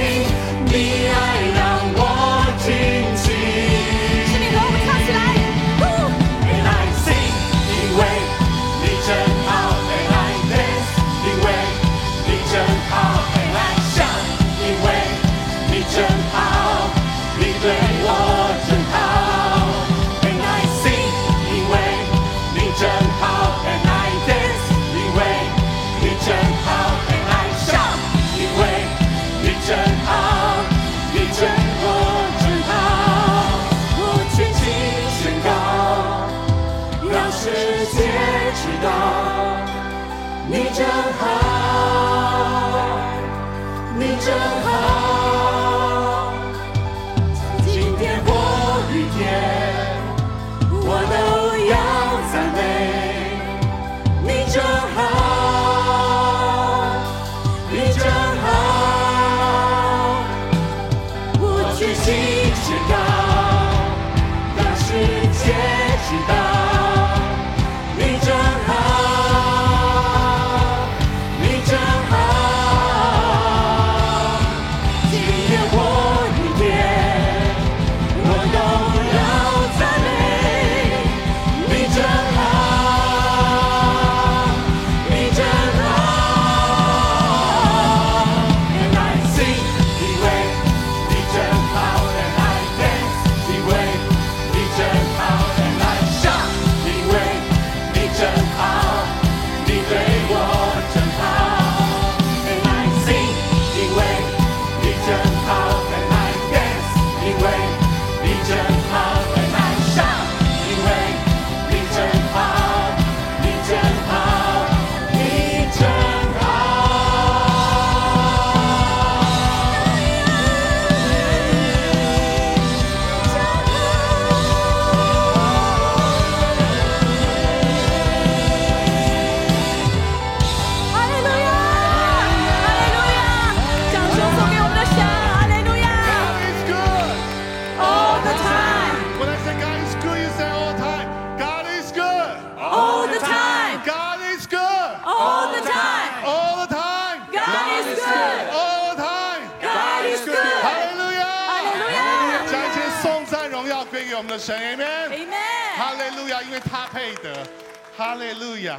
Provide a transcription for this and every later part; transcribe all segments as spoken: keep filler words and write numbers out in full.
你爱让我惊奇。是你和我们唱起来。And I sing， 因为你真好。And I dance， 因为你真好。And I shout， 因为你真好，你对我真好。And I sing， 因为你真好。And I dance， 因为你真好。And I shout， 因为你真好，你真我真好。我全心宣告，让世界知道，你真好，你真好。今天或雨天，我都要赞美，你真好，你真好。我全心宣告，让世界知道，你真好，你真好。今天或雨天，我都要赞美，你真好，你真好。And I sing， 因为你真好。And I dance， 因为你真好。And I shout， 因为你真好，你对我真好。And I sing， 因为你真好。And I dance， 因为你真好。And I shout， 因为你真好，你真好，你真哈利路亚，哈利路亚，掌声送给我们的神，哈利路亚。 God is good. All the time, When I say God is good, you say all the time. God is good. all the time, God is good. all the time. All the time. God is good. All the time. God is good. 哈利路亚！ 哈利路亚将一切颂赞荣耀归给我们的神 ，Amen。 Amen. 哈利路亚，因为他配得。哈利路亚。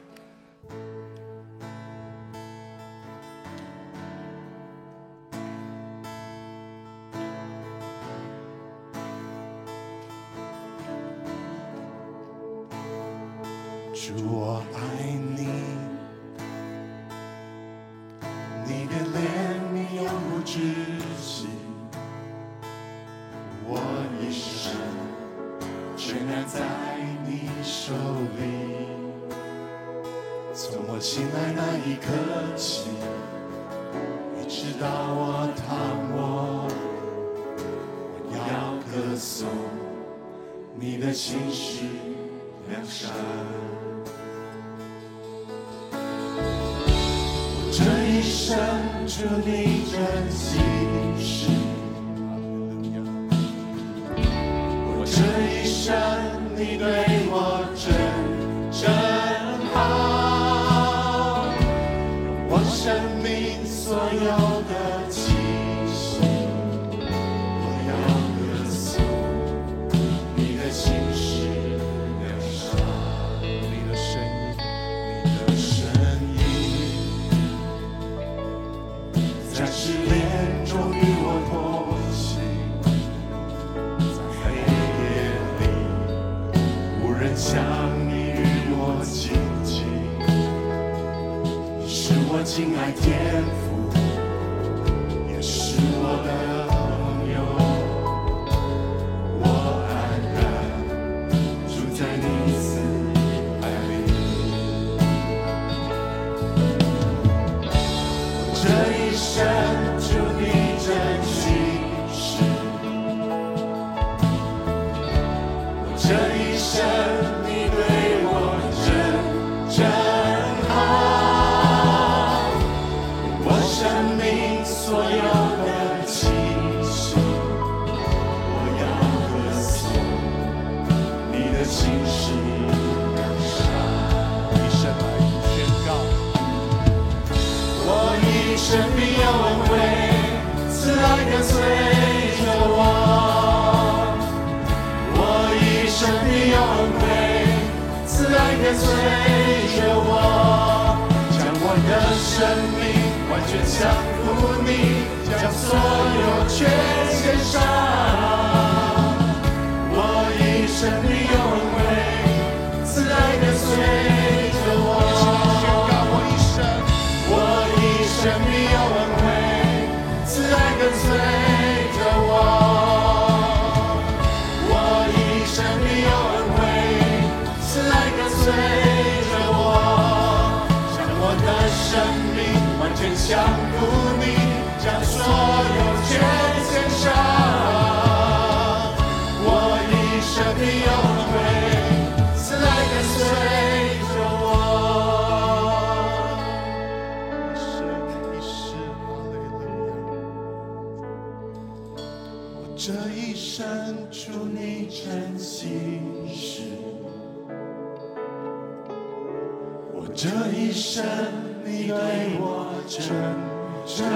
主，我爱你，你的怜悯永无止息，我一生全然在你手里。从我醒来那一刻起，一直到我躺卧，我要歌颂你的心事良善。这一生主你真心事，我这一生你对我真真好，我生命所有的气息，我要歌颂你的心事良善，你的声音，你的声音。在试炼中与我同行，在黑夜里无人像你与我亲近。你是我亲爱天父，也是我的朋友，我安然住在你慈爱里。这一生主你真心事，我这一生你对我真真好，我生命所有的气息，我要歌颂你的心事良善。一生来宣告。我一生必有恩惠，赐跟随着我，将我的生命完全降服你，将所有权献上。我以生命永恒慈爱跟随着我，宣告我一生，我以生命永恒慈爱跟随着我。降服你，将所有权献上。我以生命永恒慈爱跟随着我。一生一世，哈利路亚。我这一生祝你真心实，我这一生你对我真正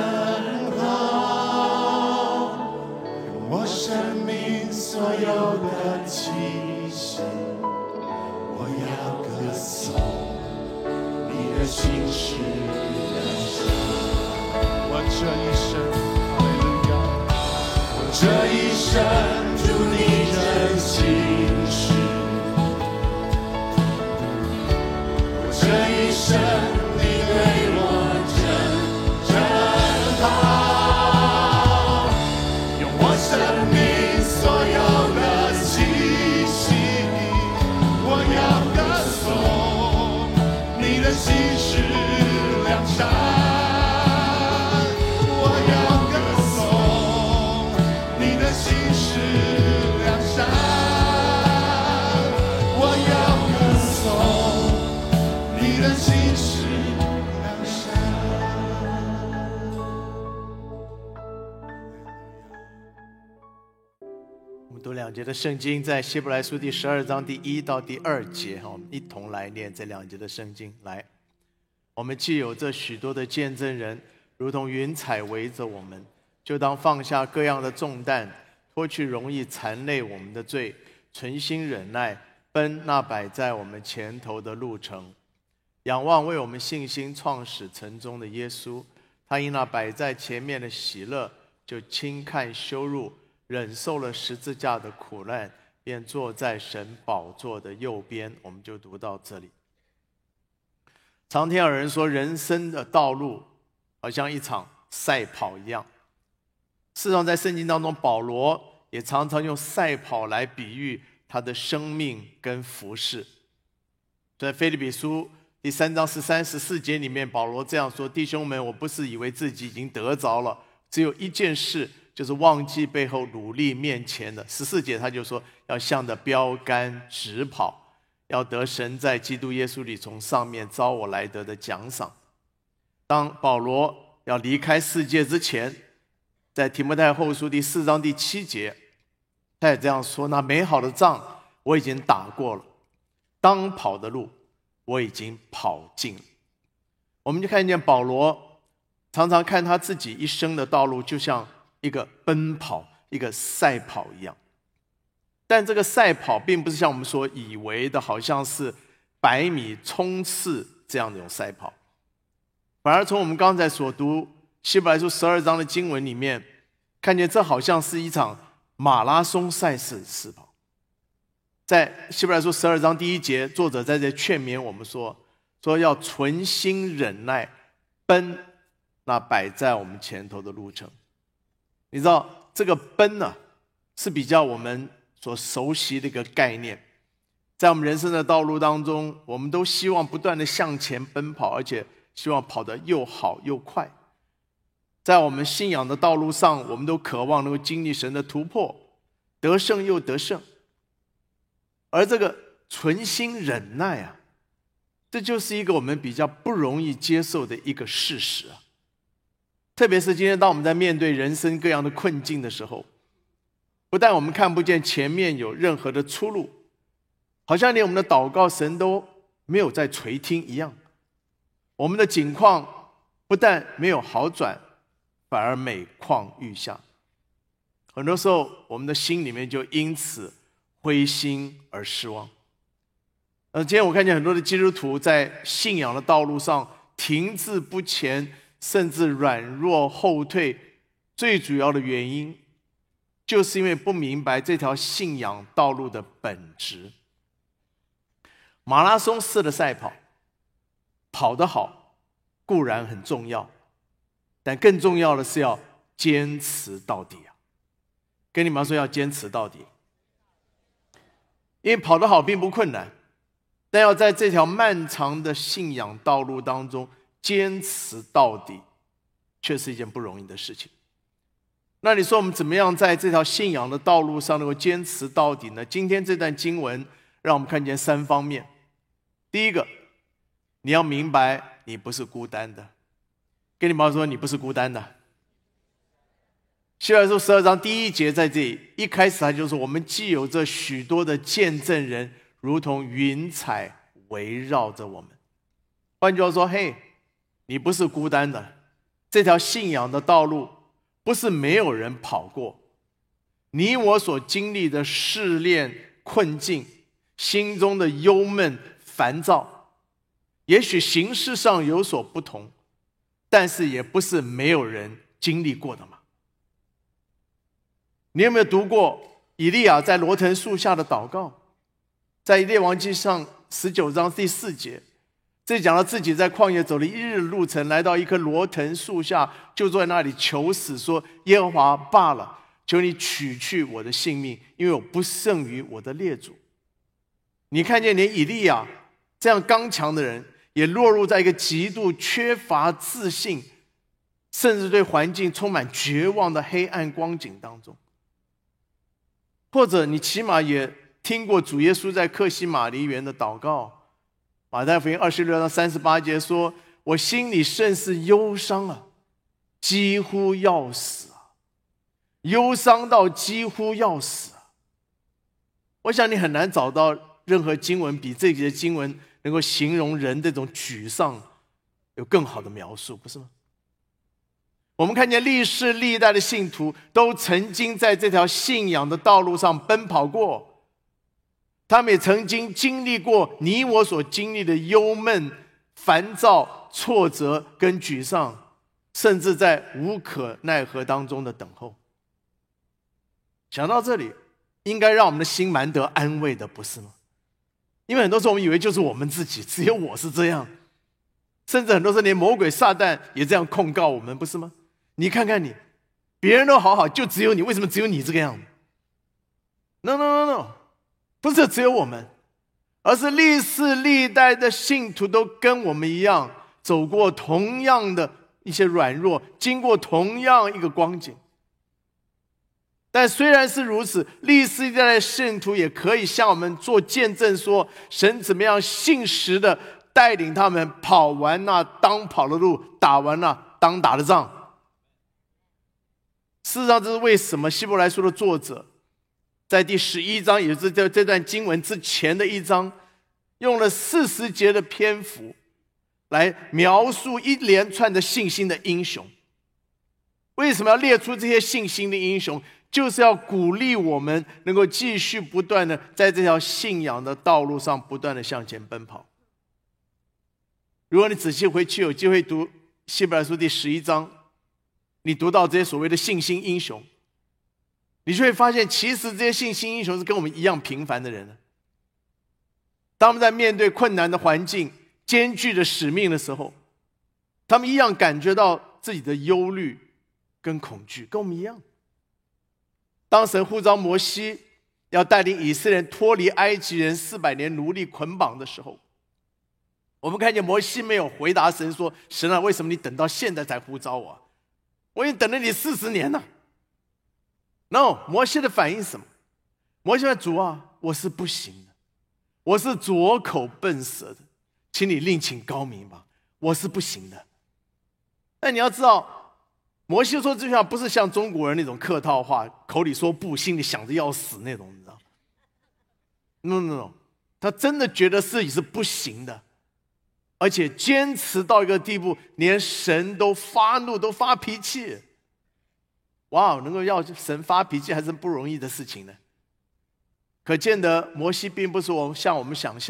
好，用我生命所有的气息，我要歌颂你的心事良善。我这一生，哈利路亚，我这一生祝你真心实，我这一生。心是良善，我要歌颂你的心是良善，我要歌颂你的心是良善。 我们读两节的圣经，在希伯来书第十二章第一到第二节，我们一同来念这两节的圣经。来，我们既有这许多的见证人，如同云彩围着我们，就当放下各样的重担，脱去容易缠累我们的罪，存心忍耐，奔那摆在我们前头的路程。仰望为我们信心创始成终的耶稣，他因那摆在前面的喜乐，就轻看羞辱，忍受了十字架的苦难，便坐在神宝座的右边。我们就读到这里。常听有人说，人生的道路好像一场赛跑一样。事实上，在圣经当中，保罗也常常用赛跑来比喻他的生命跟服事。在腓立比书第三章十三、十四节里面，保罗这样说：弟兄们，我不是以为自己已经得着了，只有一件事，就是忘记背后努力面前的。十四节他就说，要向着标杆直跑，要得神在基督耶稣里从上面招我来得的奖赏。当保罗要离开世界之前，在提摩太后书第四章第七节，他也这样说：那美好的仗我已经打过了，当跑的路我已经跑尽了。我们就看见保罗常常看他自己一生的道路，就像一个奔跑，一个赛跑一样。但这个赛跑并不是像我们所以为的，好像是百米冲刺这样的一种赛跑，反而从我们刚才所读希伯来书十二章的经文里面，看见这好像是一场马拉松赛事的赛跑。在希伯来书十二章第一节，作者在这劝勉我们说，说要存心忍耐，奔那摆在我们前头的路程。你知道这个奔呢、啊，是比较我们所熟悉的一个概念。在我们人生的道路当中，我们都希望不断的向前奔跑，而且希望跑得又好又快。在我们信仰的道路上，我们都渴望能够经历神的突破，得胜又得胜。而这个存心忍耐啊，这就是一个我们比较不容易接受的一个事实啊。特别是今天当我们在面对人生各样的困境的时候，不但我们看不见前面有任何的出路，好像连我们的祷告神都没有在垂听一样。我们的境况不但没有好转，反而每况愈下。很多时候我们的心里面就因此灰心而失望。 呃，今天我看见很多的基督徒在信仰的道路上停滞不前，甚至软弱后退，最主要的原因就是因为不明白这条信仰道路的本质。马拉松式的赛跑，跑得好固然很重要，但更重要的是要坚持到底啊！跟你们说要坚持到底，因为跑得好并不困难，但要在这条漫长的信仰道路当中坚持到底，却是一件不容易的事情。那你说我们怎么样在这条信仰的道路上能够坚持到底呢？今天这段经文让我们看见三方面。第一个，你要明白你不是孤单的。跟你妈说你不是孤单的。希伯来书十二章第一节在这里，一开始他就说，我们既有这许多的见证人，如同云彩围绕着我们。换句话说，嘿，你不是孤单的，这条信仰的道路不是没有人跑过。你我所经历的试炼、困境，心中的忧闷、烦躁，也许形式上有所不同，但是也不是没有人经历过的嘛。你有没有读过以利亚在罗藤树下的祷告？在列王记上十九章第四节，这里讲到自己在旷野走了一日路程，来到一棵罗藤树下，就坐在那里求死，说：耶和华罢了，求你取去我的性命，因为我不胜于我的列祖。你看见连以利亚这样刚强的人，也落入在一个极度缺乏自信，甚至对环境充满绝望的黑暗光景当中。或者你起码也听过主耶稣在客西马尼园的祷告，马太福音二十六章三十八节说：我心里甚是忧伤啊，几乎要死啊，忧伤到几乎要死啊。我想你很难找到任何经文比这节经文能够形容人这种沮丧有更好的描述，不是吗？我们看见历世历代的信徒都曾经在这条信仰的道路上奔跑过，他们也曾经经历过你我所经历的忧闷、烦躁、挫折跟沮丧，甚至在无可奈何当中的等候。想到这里，应该让我们的心蛮得安慰的，不是吗？因为很多时候我们以为就是我们自己，只有我是这样，甚至很多时候连魔鬼撒旦也这样控告我们，不是吗？你看看你，别人都好好，就只有你，为什么只有你这个样子？ No no no no， 不是只有我们，而是历世历代的信徒都跟我们一样，走过同样的一些软弱，经过同样一个光景。但虽然是如此，历世历代的信徒也可以向我们做见证，说神怎么样信实的带领他们跑完那当跑的路，打完那当打的仗。事实上，这是为什么希伯来书的作者在第十一章，也就是这段经文之前的一章，用了四十节的篇幅来描述一连串的信心的英雄。为什么要列出这些信心的英雄？就是要鼓励我们能够继续不断的在这条信仰的道路上不断的向前奔跑。如果你仔细回去有机会读希伯来书第十一章，你读到这些所谓的信心英雄，你就会发现其实这些信心英雄是跟我们一样平凡的人。当他们在面对困难的环境、艰巨的使命的时候，他们一样感觉到自己的忧虑跟恐惧，跟我们一样。当神呼召摩西要带领以色列人脱离埃及人四百年奴隶捆绑的时候，我们看见摩西没有回答神说：神啊，为什么你等到现在才呼召我？我已经等了你四十年了。 No， 摩西的反应是什么？摩西说：主啊，我是不行的，我是拙口笨舌的，请你另请高明吧，我是不行的。但你要知道，摩西说这句话不是像中国人那种客套话，口里说不，心里想着要死那种，你知道 ？No No No， 他真的觉得自己是不行的，而且坚持到一个地步，连神都发怒，都发脾气。哇，能够要神发脾气还是不容易的事情呢。可见得摩西并不是我像我们想象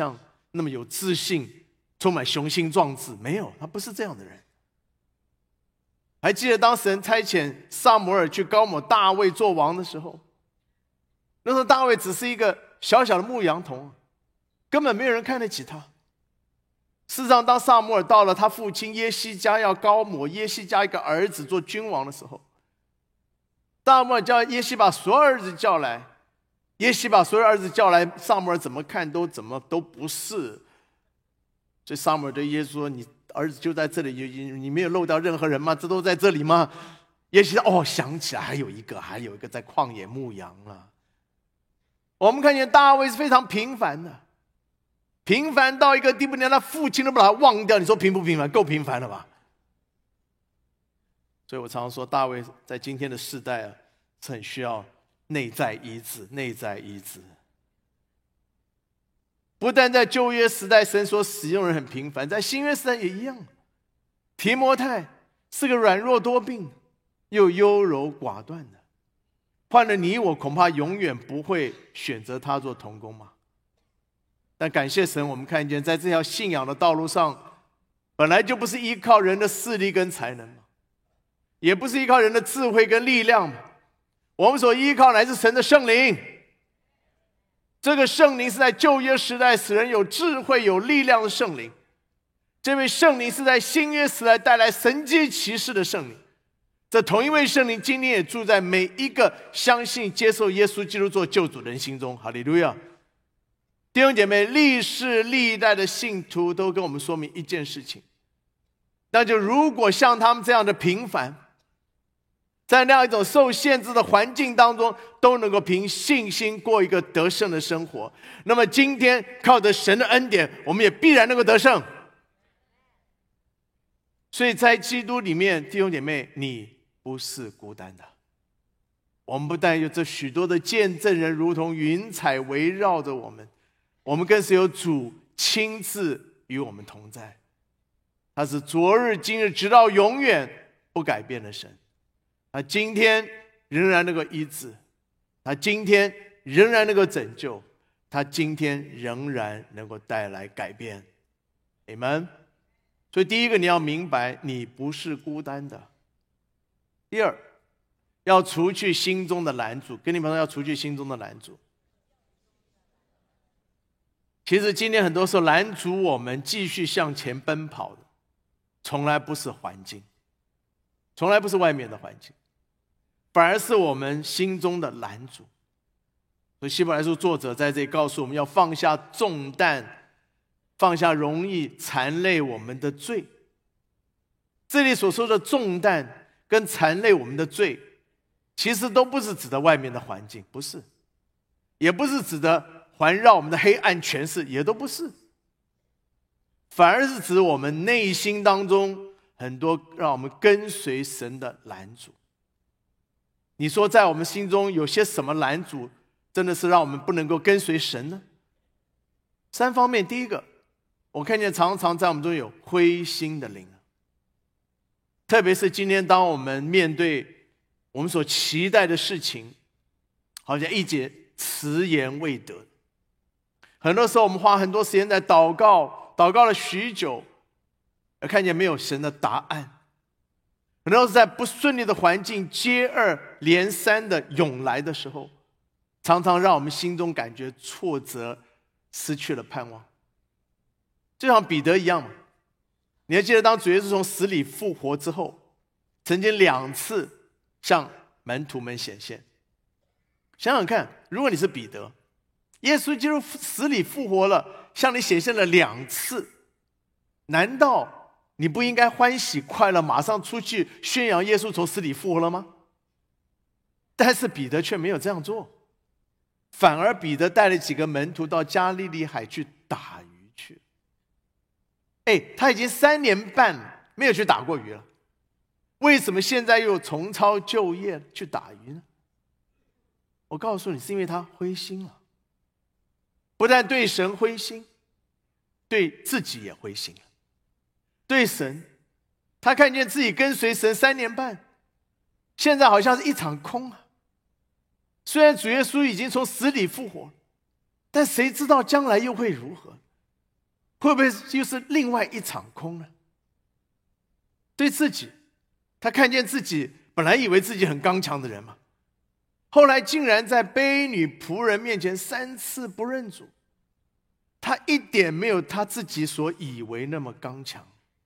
那么有自信，充满雄心壮志，没有，他不是这样的人。还记得当神差遣撒母耳去膏抹大卫做王的时候，那时候大卫只是一个小小的牧羊童，根本没有人看得起他。事实上，当撒母耳到了他父亲耶西家要膏抹耶西家一个儿子做君王的时候，撒母耳叫耶西把所有儿子叫来，耶西把所有儿子叫来，撒母耳怎么看都怎么都不是。所以撒母耳对耶稣说：“你儿子就在这里，你没有漏掉任何人吗？这都在这里吗？”耶西哦，想起来还有一个，还有一个在旷野牧羊了。我们看见大卫是非常平凡的，平凡到一个地步，连他父亲都把他忘掉。你说平不平凡？够平凡了吧？所以我常常说，大卫在今天的世代啊，是很需要内在医治，内在医治。不但在旧约时代神所使用人很平凡，在新约时代也一样。提摩太是个软弱多病又优柔寡断的，换了你我恐怕永远不会选择他做同工嘛。但感谢神，我们看见在这条信仰的道路上，本来就不是依靠人的势力跟才能嘛，也不是依靠人的智慧跟力量嘛，我们所依靠乃是神的圣灵。这个圣灵是在旧约时代使人有智慧有力量的圣灵，这位圣灵是在新约时代带来神迹奇事的圣灵。这同一位圣灵今天也住在每一个相信接受耶稣基督做救主的人心中。哈利路亚！弟兄姐妹，历世历代的信徒都跟我们说明一件事情，那就如果像他们这样的平凡，在那样一种受限制的环境当中，都能够凭信心过一个得胜的生活，那么今天靠着神的恩典，我们也必然能够得胜。所以在基督里面，弟兄姐妹，你不是孤单的。我们不但有这许多的见证人，如同云彩围绕着我们，我们更是有主亲自与我们同在。他是昨日今日直到永远不改变的神，他今天仍然能够医治，他今天仍然能够拯救，他今天仍然能够带来改变。阿们。所以第一个，你要明白你不是孤单的。第二，要除去心中的拦阻。跟你们说，要除去心中的拦阻。其实今天很多时候拦阻我们继续向前奔跑的，从来不是环境，从来不是外面的环境，反而是我们心中的拦阻。所以希伯来书作者在这里告诉我们，要放下重担，放下容易缠累我们的罪。这里所说的重担跟缠累我们的罪，其实都不是指的外面的环境，不是，也不是指的环绕我们的黑暗权势，也都不是，反而是指我们内心当中很多让我们跟随神的拦阻。你说在我们心中有些什么拦阻真的是让我们不能够跟随神呢？三方面。第一个，我看见常常在我们中有灰心的灵，特别是今天当我们面对我们所期待的事情，好像一直迟延未得。很多时候我们花很多时间在祷告，祷告了许久，而看见没有神的答案。很多时候在不顺利的环境接二连三的涌来的时候，常常让我们心中感觉挫折，失去了盼望。就像彼得一样嘛，你还记得当主耶稣从死里复活之后，曾经两次向门徒们显现。想想看，如果你是彼得，耶稣基督死里复活了，向你显现了两次，难道你不应该欢喜快乐，马上出去宣扬耶稣从死里复活了吗？但是彼得却没有这样做，反而彼得带了几个门徒到加利利海去打鱼去。哎，他已经三年半没有去打过鱼了，为什么现在又重操旧业去打鱼呢？我告诉你，是因为他灰心了，不但对神灰心，对自己也灰心了。对神，他看见自己跟随神三年半，现在好像是一场空啊。虽然主耶稣已经从死里复活，但谁知道将来又会如何？ 会不会又是另外一场空呢？对自己，他看见自己本来以为自己很刚强的人嘛，后来竟然在婢女仆人面前三次不认主，他一点没有他自己所以为那么刚强。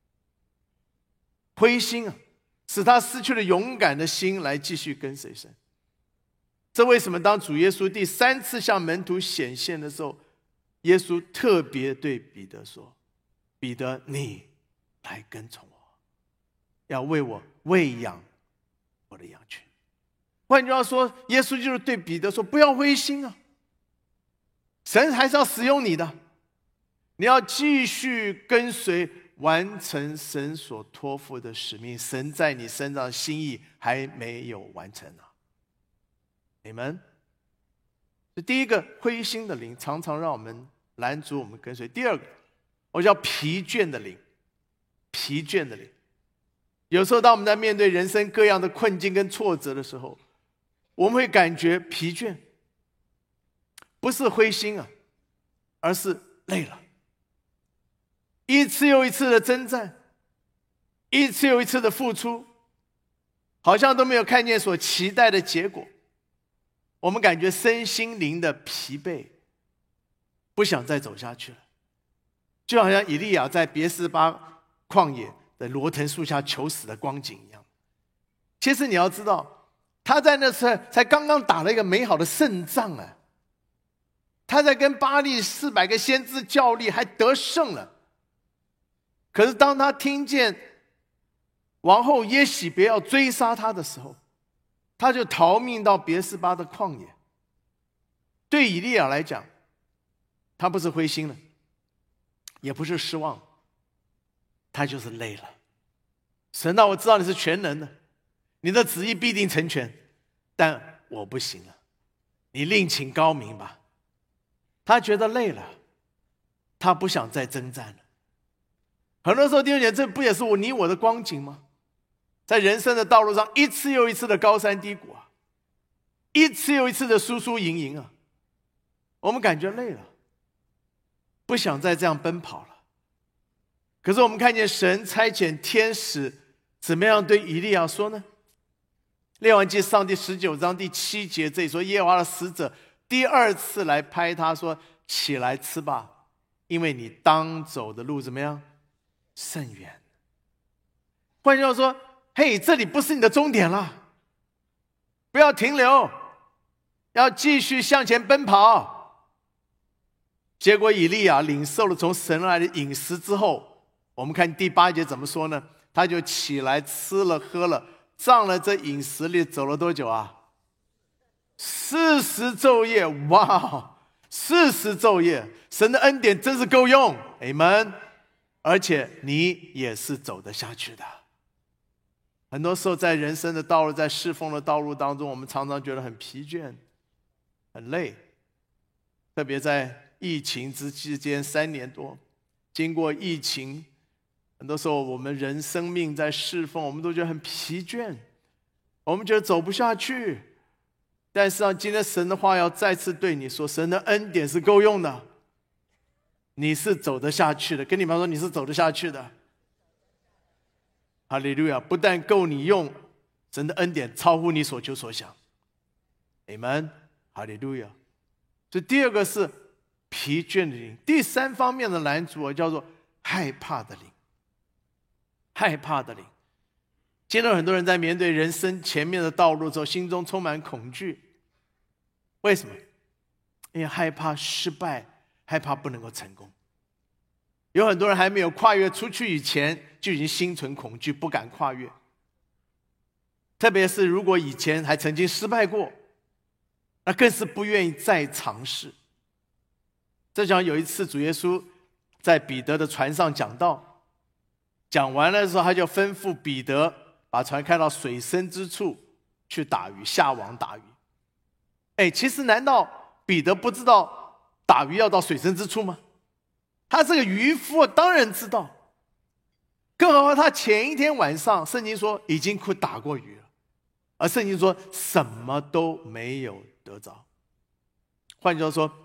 灰心啊，使他失去了勇敢的心来继续跟随神。这为什么当主耶稣第三次向门徒显现的时候，耶稣特别对彼得说：彼得，你来跟从我，要为我喂养我的羊群。换句话说，耶稣就是对彼得说，不要灰心啊，神还是要使用你的，你要继续跟随，完成神所托付的使命。神在你身上的心意还没有完成啊。你们第一个，灰心的灵常常让我们拦阻我们跟随。第二个，我叫疲倦的灵。疲倦的灵，有时候当我们在面对人生各样的困境跟挫折的时候，我们会感觉疲倦，不是灰心啊，而是累了。一次又一次的征战，一次又一次的付出，好像都没有看见所期待的结果。我们感觉身心灵的疲惫，不想再走下去了，就好像以利亚在别是巴旷野的罗藤树下求死的光景一样。其实你要知道，他在那时候才刚刚打了一个美好的胜仗啊，他在跟巴力四百个先知较力，还得胜了。可是当他听见王后耶洗别要追杀他的时候，他就逃命到别是巴的旷野。对以利亚来讲，他不是灰心了，也不是失望，他就是累了。神啊，我知道你是全能的，你的旨意必定成全，但我不行了，你另请高明吧。他觉得累了，他不想再征战了。很多时候弟兄姐妹，这不也是我你我的光景吗？在人生的道路上，一次又一次的高山低谷啊，一次又一次的输输赢赢啊，我们感觉累了，不想再这样奔跑了。可是我们看见神差遣天使怎么样对以利亚说呢？列王纪上第十九章第七节这里说，耶和华的使者第二次来拍他说，起来吃吧，因为你当走的路怎么样？甚远。换句话说，嘿，这里不是你的终点了，不要停留，要继续向前奔跑。结果以利亚领受了从神来的饮食之后，我们看第八节怎么说呢？他就起来吃了喝了，仗了这饮食里走了多久啊？四十昼夜。哇，四十昼夜，神的恩典真是够用。Amen。而且你也是走得下去的。很多时候在人生的道路，在侍奉的道路当中，我们常常觉得很疲倦很累。特别在疫情之间三年多，经过疫情，很多时候我们人生命在侍奉，我们都觉得很疲倦，我们觉得走不下去。但是今天神的话要再次对你说，神的恩典是够用的，你是走得下去的。跟你们说，你是走得下去的。哈利路亚！不但够你用，神的恩典超乎你所求所想。Amen。哈利路亚！所以第二个是疲倦的灵，第三方面的拦阻叫做害怕的灵。害怕的灵，见到很多人在面对人生前面的道路之后，心中充满恐惧。为什么？因为害怕失败，害怕不能够成功。有很多人还没有跨越出去以前，就已经心存恐惧，不敢跨越。特别是如果以前还曾经失败过，那更是不愿意再尝试。这讲有一次主耶稣在彼得的船上讲道，讲完了的时候，他就吩咐彼得把船开到水深之处去打鱼，下网打鱼。哎，其实难道彼得不知道打鱼要到水深之处吗？他是个渔夫，当然知道。更何况他前一天晚上圣经说已经打过鱼了，而圣经说什么都没有得着。换句话说，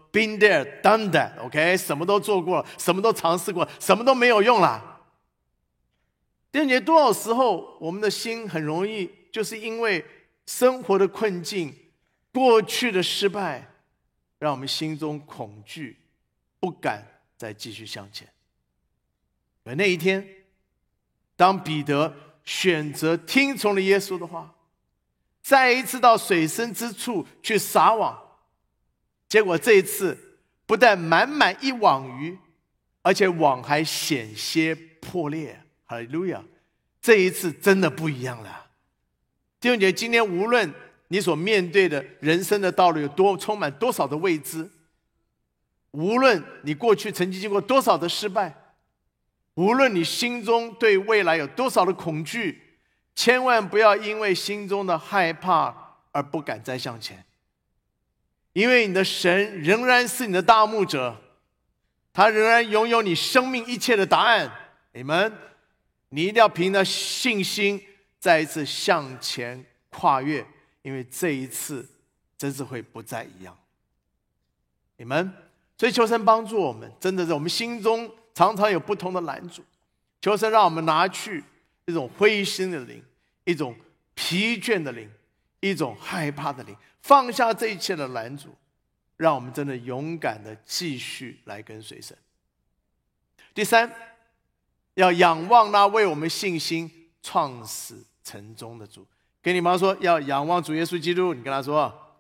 been there, done that, OK， 什么都做过了，什么都尝试过，什么都没有用了。弟兄姐妹，多少时候我们的心很容易就是因为生活的困境、过去的失败，让我们心中恐惧，不敢再继续向前。而那一天，当彼得选择听从了耶稣的话，再一次到水深之处去撒网，结果这一次不但满满一网鱼，而且网还险些破裂。哈利路亚！这一次真的不一样了。弟兄姐妹，今天无论你所面对的人生的道路有多充满多少的未知，无论你过去曾经经过多少的失败，无论你心中对未来有多少的恐惧，千万不要因为心中的害怕而不敢再向前。因为你的神仍然是你的大牧者，他仍然拥有你生命一切的答案。你们，你一定要凭着信心再一次向前跨越，因为这一次真是会不再一样。你们，所以求神帮助我们，真的是我们心中常常有不同的拦阻，求神让我们拿去一种灰心的灵，一种疲倦的灵，一种害怕的灵，放下这一切的拦阻，让我们真的勇敢的继续来跟随神。第三，要仰望那为我们信心创始成终的主。跟你妈说，要仰望主耶稣基督。你跟他说，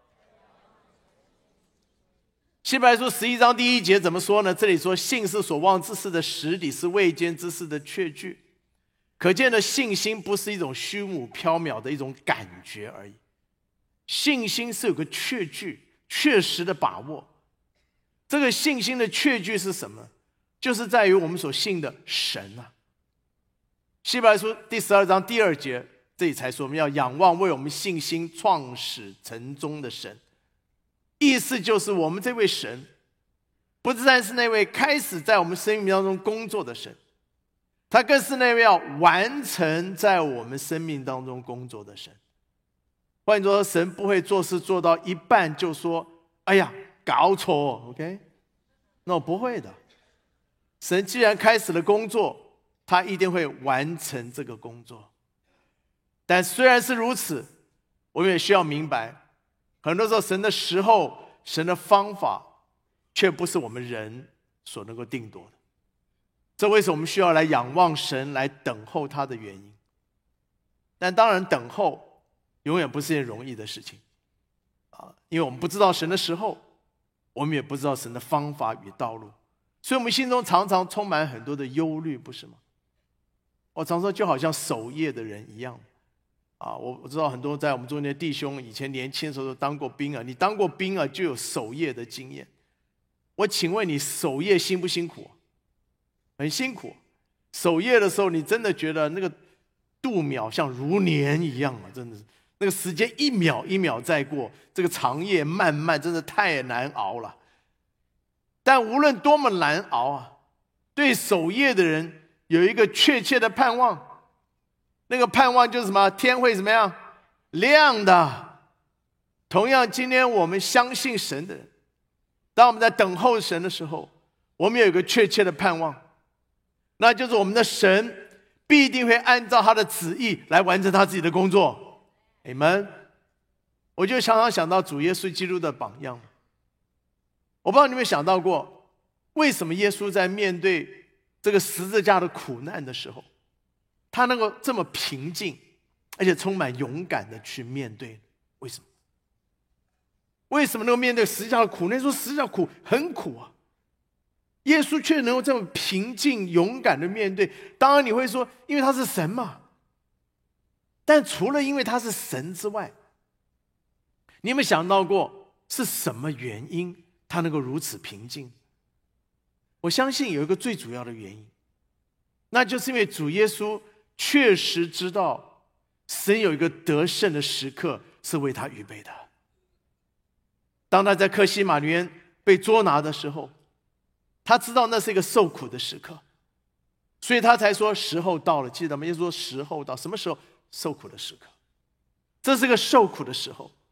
希伯来书十一章第一节怎么说呢？这里说，信是所望之事的实底，是未见之事的确据。可见的信心不是一种虚无缥缈的一种感觉而已，信心是有个确据、确实的把握。这个信心的确据是什么？就是在于我们所信的神啊。希伯来书第十二章第二节，这里才说我们要仰望为我们信心创始成终的神。意思就是我们这位神不但是那位开始在我们生命当中工作的神，他更是那位要完成在我们生命当中工作的神。换句话说，神不会做事做到一半就说哎呀搞错 OK， 那、no, 不会的。神既然开始了工作，他一定会完成这个工作。但虽然是如此，我们也需要明白，很多时候神的时候、神的方法却不是我们人所能够定夺的。这为什么我们需要来仰望神，来等候他的原因。但当然等候永远不是件容易的事情啊，因为我们不知道神的时候，我们也不知道神的方法与道路，所以我们心中常常充满很多的忧虑，不是吗？我常说就好像守夜的人一样啊，我我知道很多在我们中间的弟兄以前年轻的时候都当过兵啊，你当过兵啊就有守夜的经验。我请问你守夜辛不辛苦？很辛苦。守夜的时候你真的觉得那个度秒像如年一样啊，真的是那个时间一秒一秒在过，这个长夜漫漫真的太难熬了。但无论多么难熬啊，对守夜的人有一个确切的盼望，那个盼望就是什么？天会怎么样？亮的。同样，今天我们相信神的人，当我们在等候神的时候，我们有一个确切的盼望，那就是我们的神必定会按照他的旨意来完成他自己的工作。阿们。我就常常想到主耶稣基督的榜样。我不知道你有没有想到过，为什么耶稣在面对这个十字架的苦难的时候，他能够这么平静，而且充满勇敢的去面对？为什么？为什么能够面对十字架的苦难？说十字架苦很苦啊，耶稣却能够这么平静勇敢的面对。当然你会说，因为他是神嘛。但除了因为他是神之外，你有没有想到过是什么原因他能够如此平静？我相信有一个最主要的原因，那就是因为主耶稣确实知道神有一个得胜的时刻是为他预备的。当他在客西马尼园被捉拿的时候，他知道那是一个受苦的时刻，所以他才说时候到了。记得吗？耶稣说时候到，什么时候？受苦的时刻。这是个受苦的时候。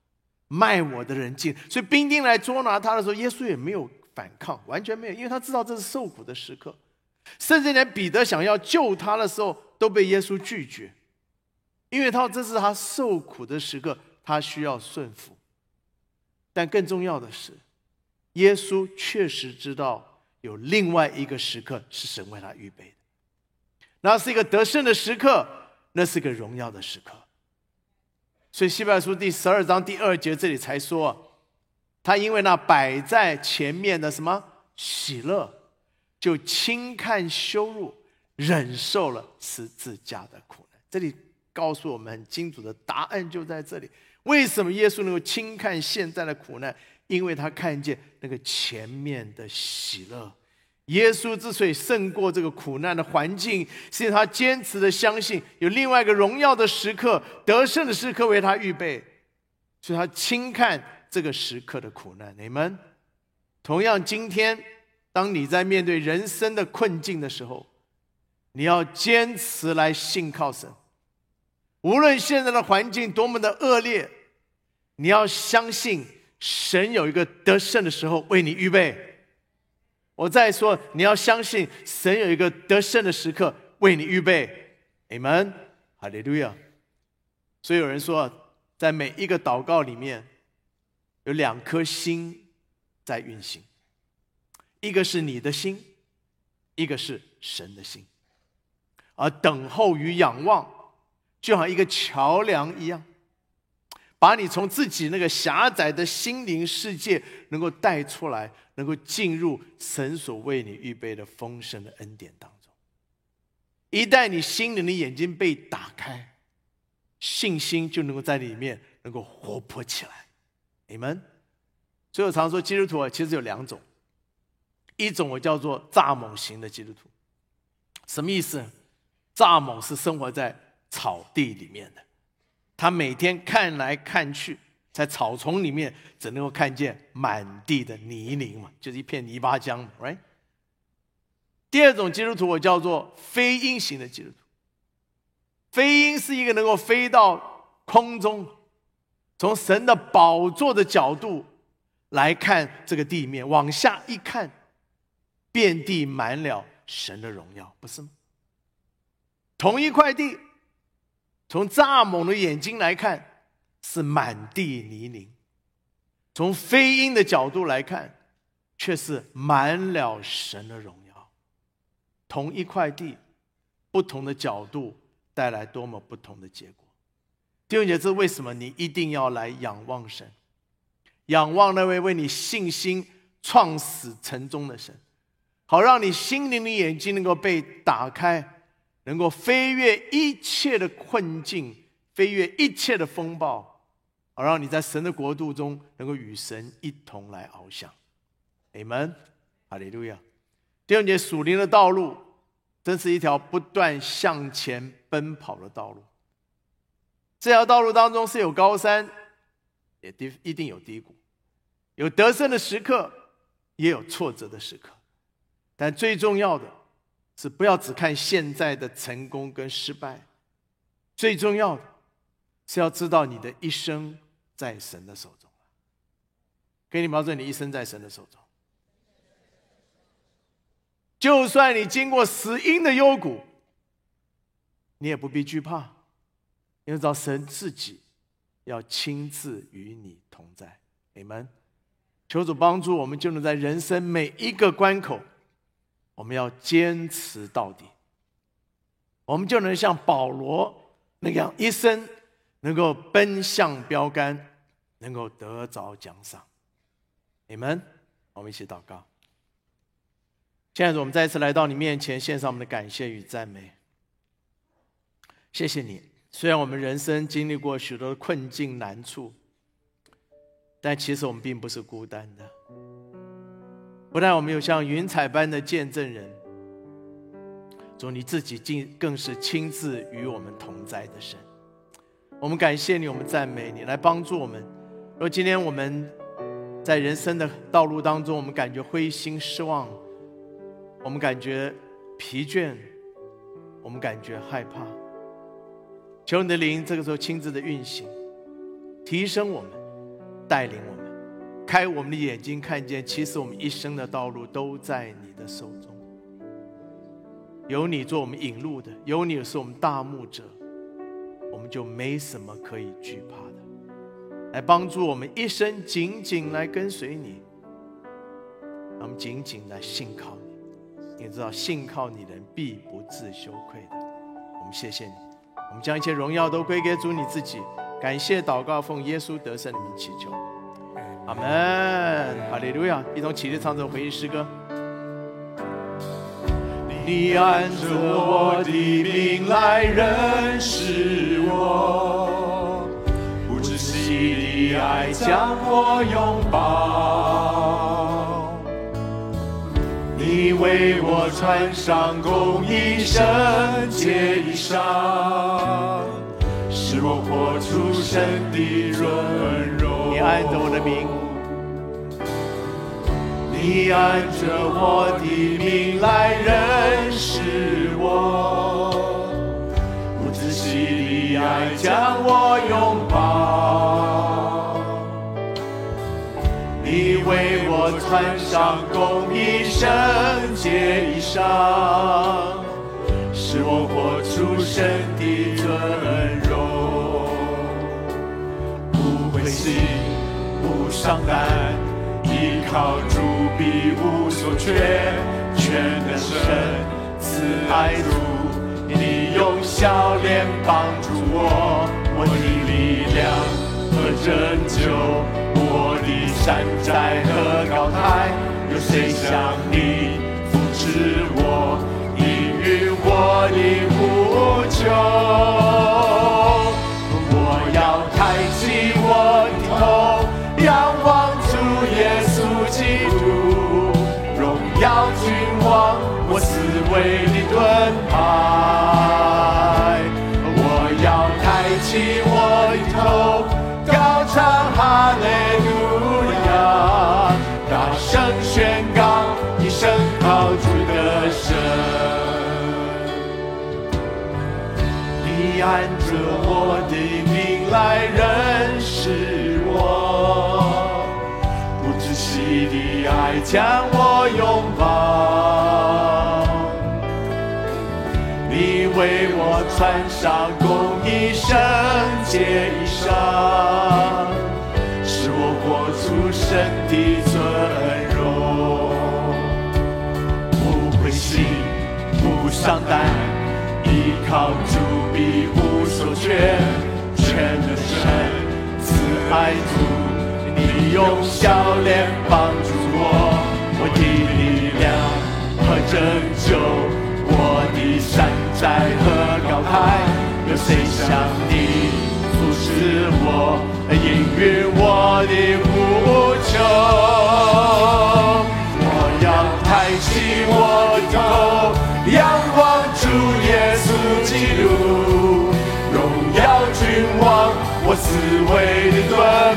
卖我的人进。所以兵丁来捉拿他的时候，耶稣也没有反抗，完全没有，因为他知道这是受苦的时刻。甚至连彼得想要救他的时候，都被耶稣拒绝，因为他这是他受苦的时刻，他需要顺服。但更重要的是，耶稣确实知道有另外一个时刻是神为他预备的，那是一个得胜的时刻，那是个荣耀的时刻。所以希伯来书第十二章第二节这里才说，他因为那摆在前面的什么喜乐，就轻看羞辱，忍受了十字架的苦难。这里告诉我们很清楚的答案就在这里。为什么耶稣能够轻看现在的苦难？因为他看见那个前面的喜乐。耶稣之所以胜过这个苦难的环境，是因为他坚持的相信有另外一个荣耀的时刻，得胜的时刻为他预备，所以他轻看这个时刻的苦难。你们同样，今天当你在面对人生的困境的时候，你要坚持来信靠神。无论现在的环境多么的恶劣，你要相信神有一个得胜的时候为你预备。我再说，你要相信神有一个得胜的时刻为你预备。 Amen， 哈利路亚。所以有人说，在每一个祷告里面有两颗心在运行，一个是你的心，一个是神的心。而等候与仰望就好像一个桥梁一样，把你从自己那个狭窄的心灵世界能够带出来，能够进入神所为你预备的丰盛的恩典当中。一旦你心灵的眼睛被打开，信心就能够在里面能够活泼起来。你们，所以我常说基督徒啊，其实有两种，一种我叫做蚱蜢型的基督徒。什么意思？蚱蜢是生活在草地里面的，他每天看来看去，在草丛里面只能够看见满地的泥泞嘛，就是一片泥巴浆嘛 ，right？ 第二种基督徒我叫做飞鹰型的基督徒。飞鹰是一个能够飞到空中，从神的宝座的角度来看这个地面，往下一看，遍地满了神的荣耀，不是吗？同一块地，从蚱蜢的眼睛来看是满地泥泞，从飞鹰的角度来看却是满了神的荣耀。同一块地，不同的角度带来多么不同的结果。弟兄姐妹，这是为什么你一定要来仰望神，仰望那位为你信心创始成终的神，好让你心灵的眼睛能够被打开，能够飞越一切的困境，飞越一切的风暴，好让你在神的国度中能够与神一同来翱翔。 Amen， 哈利路亚。弟兄姐妹，属灵的道路真是一条不断向前奔跑的道路。这条道路当中是有高山，也一定有低谷，有得胜的时刻，也有挫折的时刻。但最重要的是不要只看现在的成功跟失败，最重要的是要知道你的一生在神的手中。给你保证，你一生在神的手中。就算你经过死荫的幽谷，你也不必惧怕，因为知道神自己要亲自与你同在。Amen。求主帮助我们，就能在人生每一个关口，我们要坚持到底，我们就能像保罗那样一生能够奔向标杆，能够得着奖赏。Amen。我们一起祷告。现在我们再一次来到你面前，献上我们的感谢与赞美。谢谢你，虽然我们人生经历过许多的困境难处，但其实我们并不是孤单的。不但我们有像云彩般的见证人，主你自己更是亲自与我们同在的神。我们感谢你，我们赞美你，来帮助我们。若今天我们在人生的道路当中，我们感觉灰心失望，我们感觉疲倦，我们感觉害怕，求你的灵这个时候亲自的运行，提升我们， 带领我们，开我们的眼睛，看见其实我们一生的道路都在你的手中。有你做我们引路的，有你是我们大牧者，我们就没什么可以惧怕的。来帮助我们一生紧紧来跟随你，让我们紧紧来信靠你。你知道信靠你的人必不致羞愧的。我们谢谢你，我们将一切荣耀都归给主你自己。感谢祷告，奉耶稣得胜的名祈求，阿们，哈利路亚！一同起立唱这回应诗歌。 你按着我的名来认识我，不止息的爱将我拥抱。你为我穿上公义圣洁衣裳，使我活出神的润柔。 你按着我的名， 你按着我的名来认识我，不止息的爱将我拥抱。你为我穿上公义圣洁衣裳，使我活出神的尊荣。不灰心，不伤胆，依靠主必无所缺，全能神慈爱主，你用笑脸帮助我，我的力量和拯救。我的山寨和高台，有谁像你扶持我，应允我的呼求？我要抬起我的头，仰望主耶稣基督，荣耀君王，我思维的盾牌。我要抬起我的头，高唱哈利路亚，大声宣告，一声靠主的神。你按着我的名来认识我，不止息的爱将我拥抱。你为我穿上公义圣洁衣裳，使我活出神的尊荣。不灰心，不伤胆，依靠主必无所缺，全能神慈爱主，你用笑脸帮助我，我的力量和拯救。我的山寨和高台，有谁像你扶持我，应允我的呼求？我要抬起我的头，仰望主耶稣基督，荣耀君王，我思维的盾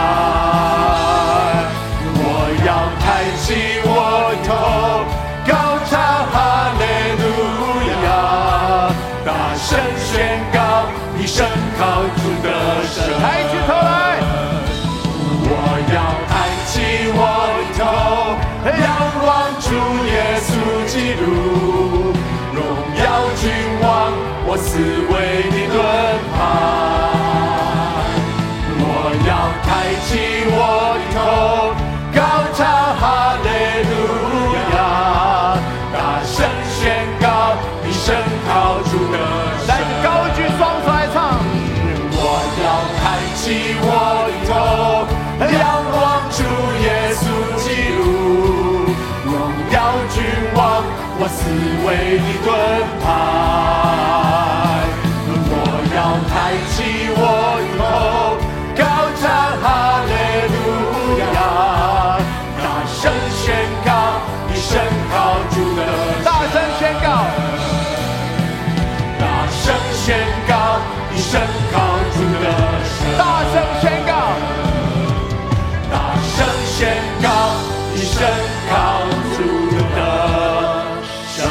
牌。我要抬起我的头，高唱哈利路亚，大声宣告，一声靠主的神。抬起头来，我要抬起我的头，仰望主耶稣基督，荣耀君王，我思维的盾牌。我要抬起我的头，高唱哈利路亚，大声宣告，一声靠主的神。 来，高举双手来唱。 我要抬起我的头，仰望主耶稣基督，荣耀君王，我思维的盾牌。我要抬起我的头，高唱哈利路亚，大声宣告，一声靠主的神。 大声宣告， 大声宣告，一声靠主的神。 大声宣告， 大声宣告，一声靠主的神。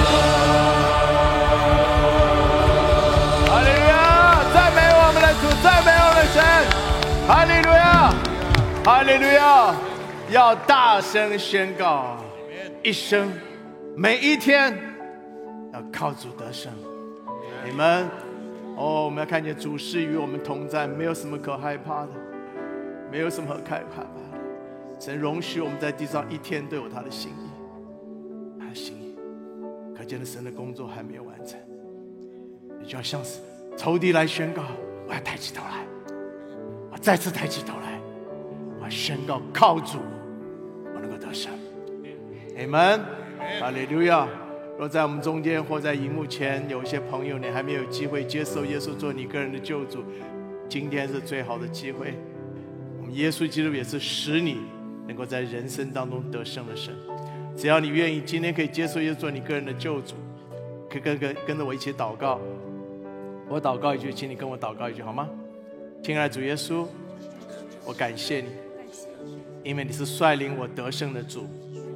哈利路亚！赞美我们的主，赞美我们的神，哈利路亚！哈利路亚！要大声宣告，一生每一天要靠主得胜。你们哦，我们要看见主是与我们同在，没有什么可害怕的，没有什么可害怕的。神容许我们在地上一天都有他的心意，他的心意。可见的神的工作还没有完成，你就要向仇敌来宣告：我要抬起头来，我再次抬起头来，我要宣告靠主，我能够得胜。阿们，哈利路亚！若在我们中间或在荧幕前有一些朋友，你还没有机会接受耶稣做你个人的救主，今天是最好的机会。我们耶稣基督也是使你能够在人生当中得胜的神。只要你愿意，今天可以接受耶稣做你个人的救主，可以跟跟跟着我一起祷告。我祷告一句，请你跟我祷告一句好吗？亲爱的主耶稣，我感谢你，因为你是率领我得胜的主。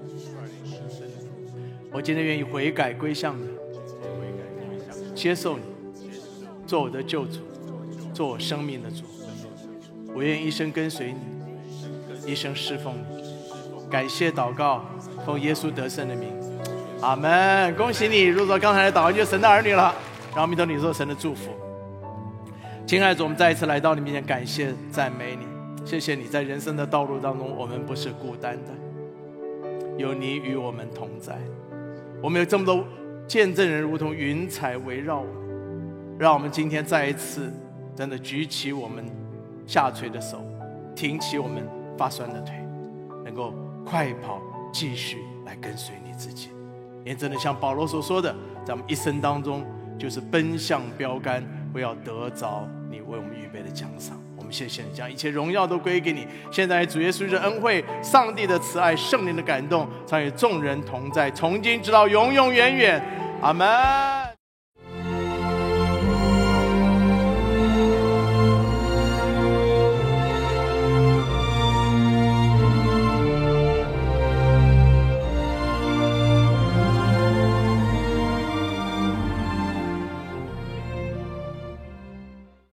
我今天愿意悔改归向你，接受你做我的救主，做我生命的主。我愿意一生跟随你，一生侍奉你。感谢祷告，奉耶稣得胜的名，阿们。恭喜你入到刚才的祷告，就是神的儿女了。让我们都领受神的祝福。亲爱的主，我们再一次来到你面前，感谢赞美你，谢谢你在人生的道路当中，我们不是孤单的，有你与我们同在。我们有这么多见证人，如同云彩围绕我们，让我们今天再一次真的举起我们下垂的手，挺起我们发酸的腿，能够快跑，继续来跟随你自己。也真的像保罗所说的，在我们一生当中，就是奔向标杆，为要得着你为我们预备的奖赏。我们谢谢你，将一切荣耀都归给你。现在主耶稣的恩惠、上帝的慈爱、圣灵的感动，常与众人同在，从今直到永永远远。阿们。